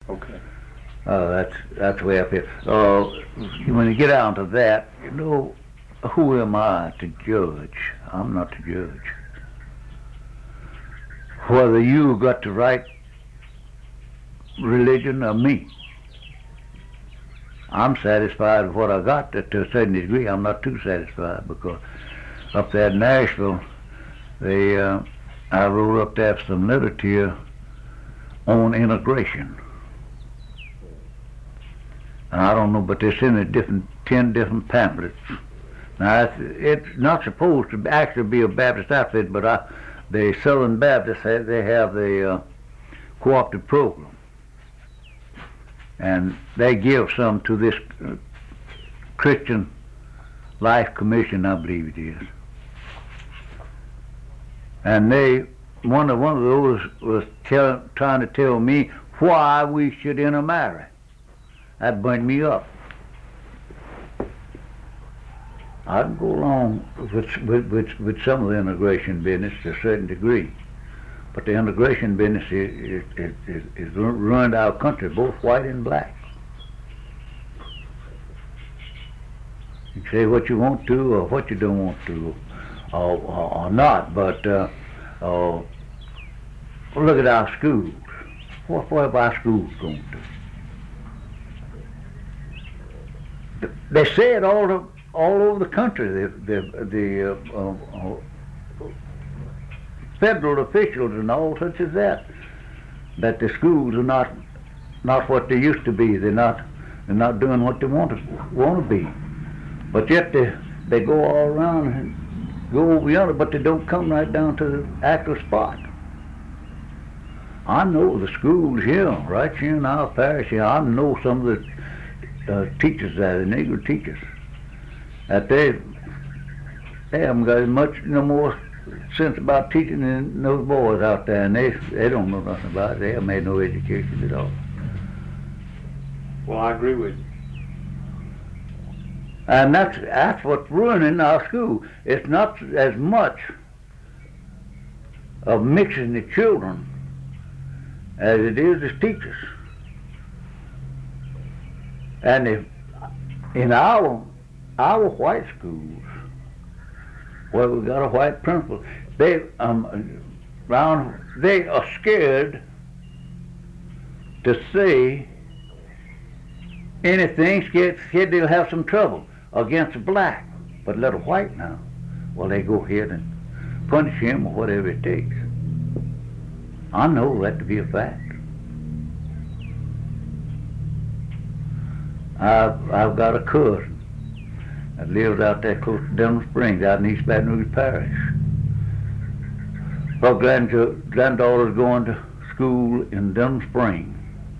Okay. That's way up here. When you get down to that, who am I to judge? I'm not to judge. Whether you got the right religion or me. I'm satisfied with what I got to a certain degree. I'm not too satisfied because up there in Nashville, I wrote up there some literature on integration. And I don't know, but they're in 10 different pamphlets. Now, it's not supposed to actually be a Baptist outfit, but the Southern Baptists, they have the cooperative program. And they give some to this Christian Life Commission, I believe it is. And one of those was trying to tell me why we should intermarry. That burnt me up. I can go along with some of the integration business to a certain degree, but the integration business is ruined our country, both white and black. You can say what you want to or what you don't want to, or not, but look at our schools. What have our schools going to do? They say it all over the country. The federal officials and all such as that the schools are not what they used to be. They're not doing what they want to be. But yet they go all around and go over yonder, but they don't come right down to the actual spot. I know the schools here, right here in our parish here. I know some of the teachers there, the Negro teachers, that they haven't got as much no more sense about teaching than those boys out there, and they don't know nothing about it. They haven't had no education at all. Well, I agree with you. And that's what's ruining our school. It's not as much of mixing the children as it is as teachers. And if in our white schools, where we got a white principal, they are scared to say anything, scared they'll have some trouble against a black. But let a white now, well, they go ahead and punish him or whatever it takes. I know that to be a fact. I've got a cousin that lives out there close to Denham Springs, out in East Baton Rouge Parish. Her granddaughter's going to school in Denham Springs.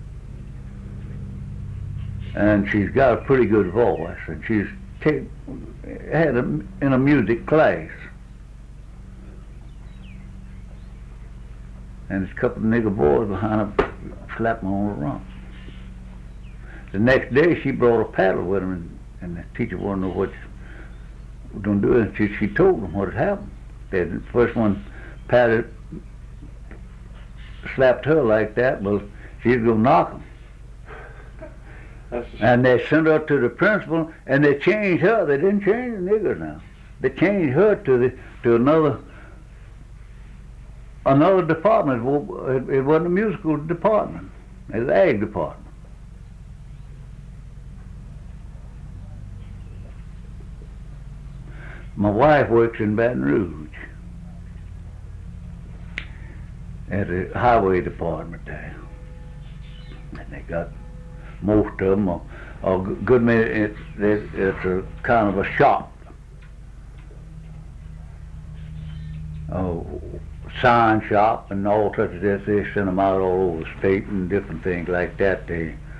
And she's got a pretty good voice, and she's had in a music class. And there's a couple of nigger boys behind her slapping her on the rump. The next day she brought a paddle with her, and the teacher wanted to know what she was going to do, and she told them what had happened. The first one slapped her like that, well, she was going to knock him. And they sent her to the principal, and they changed her. They didn't change the niggers now. They changed her to another department. It wasn't a musical department. It was the ag department. My wife works in Baton Rouge at the highway department there, and they got most of them, or good many. It's a kind of a shop, sign shop, and all such as this. They send them out all over the state and different things like that. They